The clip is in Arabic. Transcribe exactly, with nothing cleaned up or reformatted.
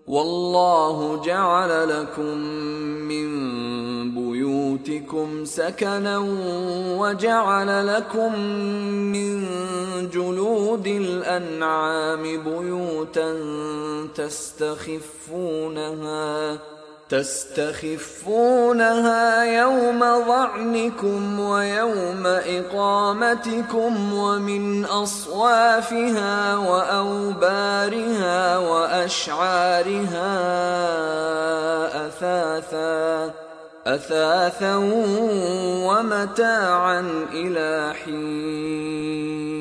والله جعل لكم من بيوتكم سكنا وجعل لكم من جلود الأنعام بيوتا تستخفونها تستخفونها يوم ظعنكم ويوم إقامتكم ومن أصوافها وأوبارها وأشعارها أثاثا أثاثا ومتاعا إلى حين.